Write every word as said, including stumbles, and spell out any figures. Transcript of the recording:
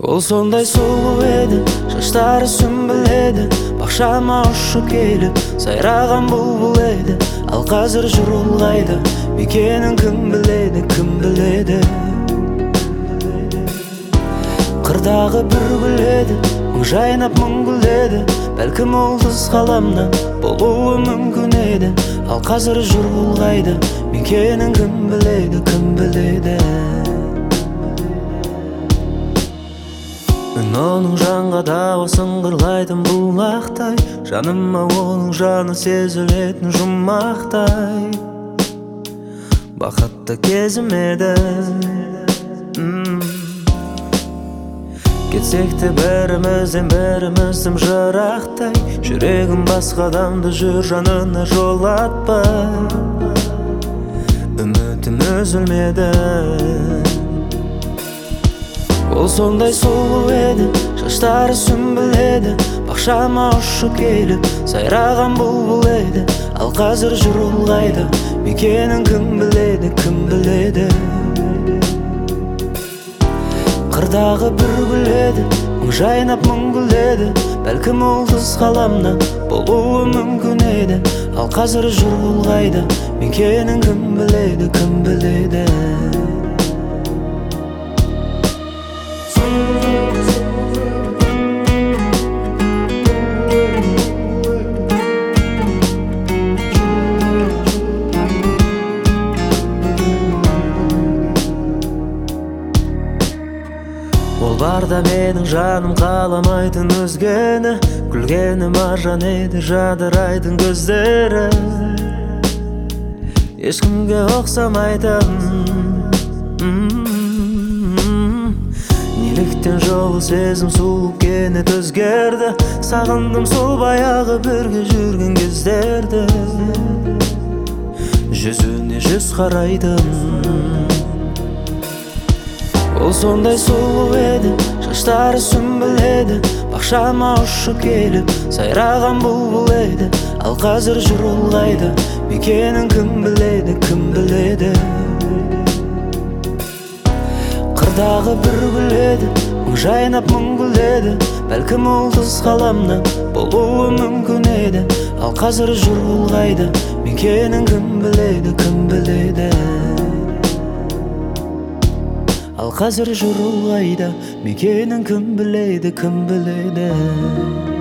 Ол сондай сұлу еді, шаштары сүмбіл еді, бақшама ұшып келіп сайраған бұлбұл еді. Ал қазір жүр ол қайда, мекенін кім біледі, кім біледі. Қырдағы бір гүл еді, мың жайнап мың гүлдеді, бәлкім ол қыз қаламнан болуы мүмкін еді. Ал қазір жүр ол қайда, мекенін кім біледі, кім біледі. Мен оның жанға дауысын қырлайтын бұлақтай, жаныма оның жаны сезілетін жұмақтай. Бақытты кезім еді. Кетсек те бірімізден біріміз тым жырақтай, жүрегім басқа адамды жүр жанына жолатпай. Үмітім үзілмеді. Ол сондай сұлу еді, шаштары сүмбіл еді, бақшама ұшып келіп сайраған бұлбұл еді. Ал қазір жүр ол қайда, мекенін кім біледі, кім біледі. Қырдағы бір гүл еді, мың жайнап мың гүлдеді, бәлкім ол қыз қаламнан болуы мүмкін еді. Ал қазір жүр ол қайда, мекенін кім біледі, кім біледі. Ол барда менің жаным қаламайтын өзгені, күлгені маржан еді жадырайтын көздері. Ешкімге ұқсамайтын. Неліктен жолы сезім сұлу кенет өзгерді, сағындым сол баяғы бірге жүрген кездерді. Жүзіне жүз қарайтын. Ол сондай сұлу еді, шаштары сүмбіл еді, бақшама ұшып келіп сайраған бұлбұл еді. Ал қазір жүр ол қайда, мекенін кім біледі, кім біледі. Қырдағы бір гүл еді, мың жайнап мың гүлдеді, бәлкім ол қыз қаламнан болуы мүмкін еді. Ал қазір жүр ол қайда, мекенін кім біледі, кім біледі. Ал қазір жүр ол қайда, мекенін кім біледі, кім біледі.